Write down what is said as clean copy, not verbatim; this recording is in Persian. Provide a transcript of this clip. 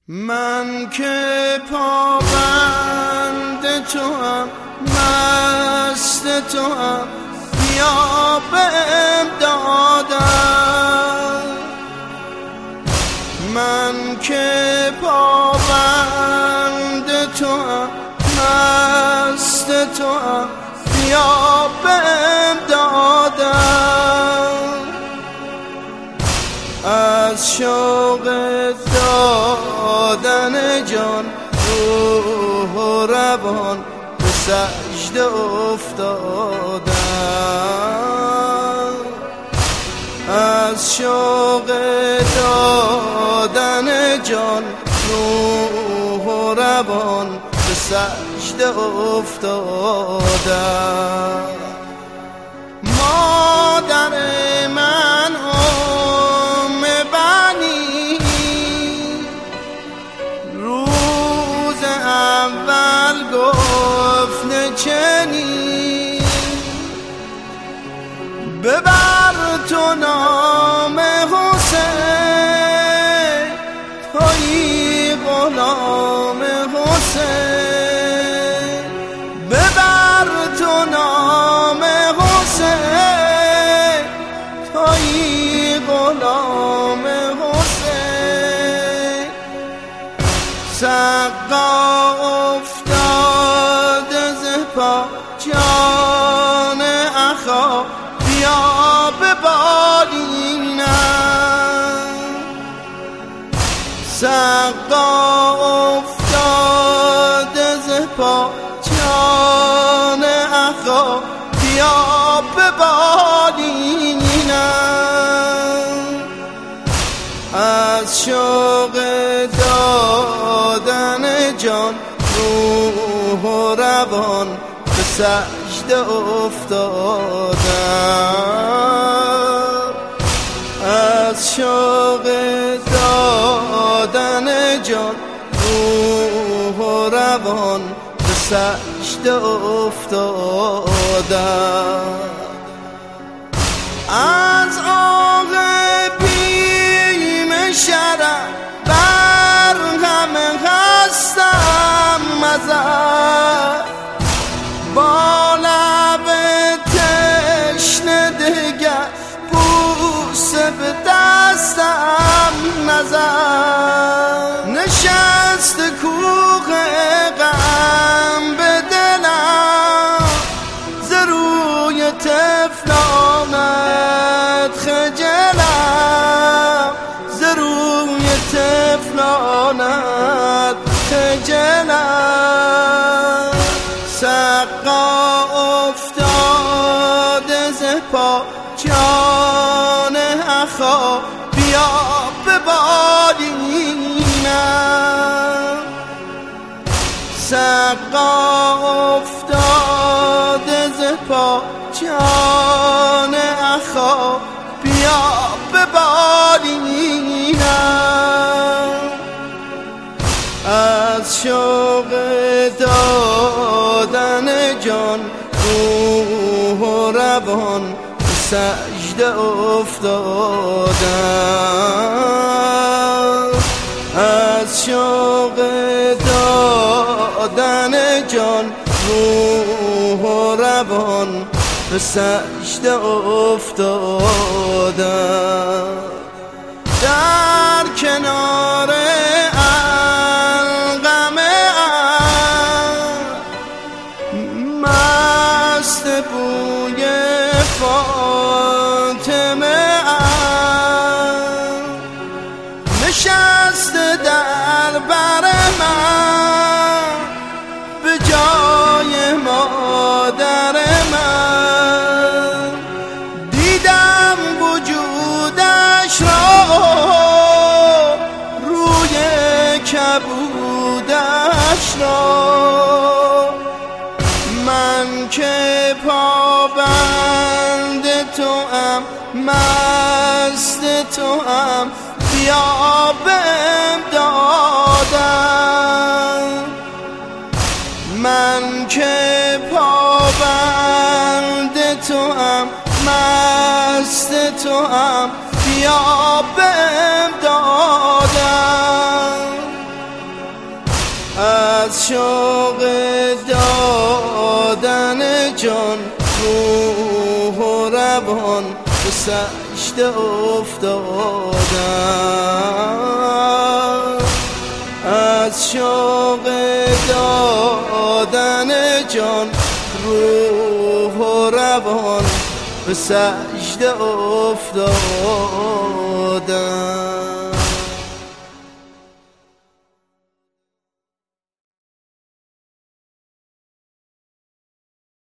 من که پابند توام، مست توام، بیا به امدادم. من که پابند توام، مست توام، بیا به امدادم. از شوق دادن جان روح و روان به سجده افتادم. از شوق دادن جان روح و روان به سجده افتادم. مادر من گفت نچنین، ببر تو نام حسین، تویی غلام حسین. ببر تو نام حسین، تویی غلام حسین. سقا جان اخا بیا به بالینم. سقا افتاده ز پا جان اخا بیا به بالینم. از شوق دادن جان روح و روان به سجده افتادم. از شوق دادن جان روح و روان به سجده افتادم. از آه بیم شرم بر همه هستم مزد، با لب تشنه دگر بوسه به دستم نزد. نشست کوه غم به دلم، ز روی طفلانت خجلم، ز روی طفلانت خجلم. سقا افتاده ز پا جان اخا بیا به بالینم. سقا افتاده ز پا جان اخا بیا به بالینم. از شوق دادن جان روح و روان به سجده افتادم. از شوق دادن جان روح و روان به سجده افتادم. در کنار بوی فاطمه نشست در بر من، به جای مادر من. دیدم وجودش را روی کبودش را. من که پابند توام، مست توام، بیا به امدادم. من که پابند توام، مست توام، بیا به امدادم. از شوق دادن جان روح و روان به سجده افتادم، از شوق دادن جان روح و روان به سجده افتادم.